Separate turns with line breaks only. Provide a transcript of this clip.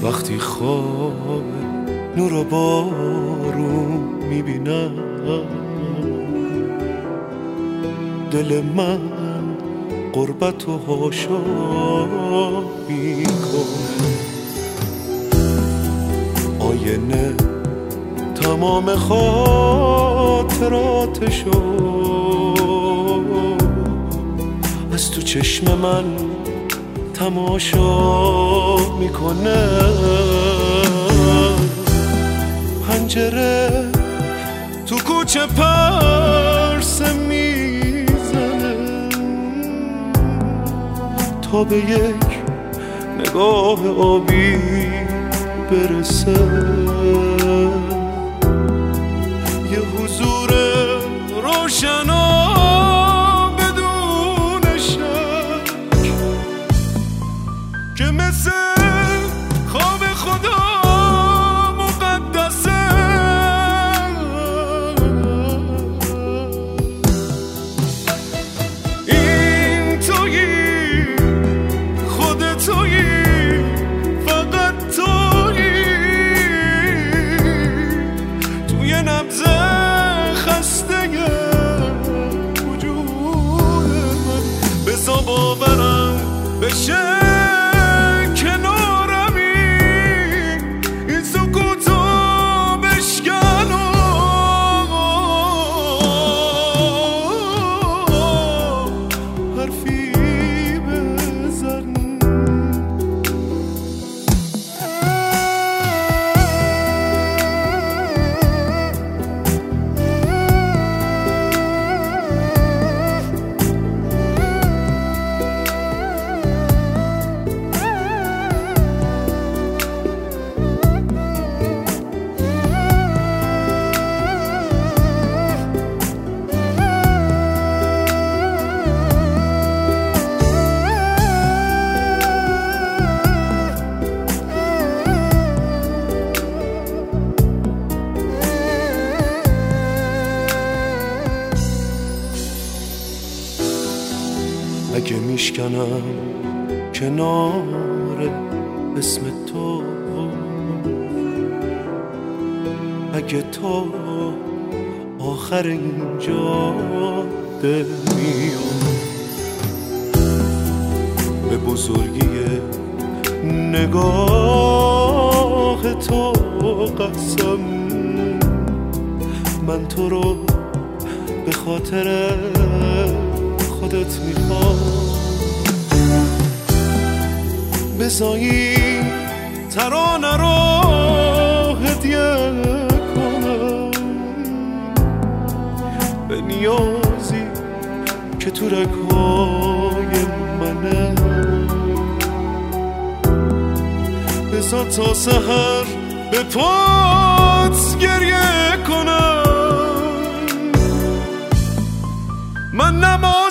وقتی خواب نور و بارون میبینم دل من غربت و حاشا میکنه. آینه تمام خاطراتشو از تو چشم من تماشا میکنه. پنجره تو کوچه پرسه میزنه تا به یک نگاه آبی برسه. یه حضور روشنا بدون شک که مثل خواب خدا مقدسه. این تویی، خود تویی، فقط تویی توی نبض خسته وجود من. بذار باورم بشه اگه میشکنم کنار اسم تو، اگه تو آخر این جاده میام به بزرگی نگاه تو قسم، من تو رو به خاطر خودت میخوام. بذاری ترانه رو هدیه کنم به نیازی که تو رگهای منه. بذار تا سحر به پات گریه کنم. من نماز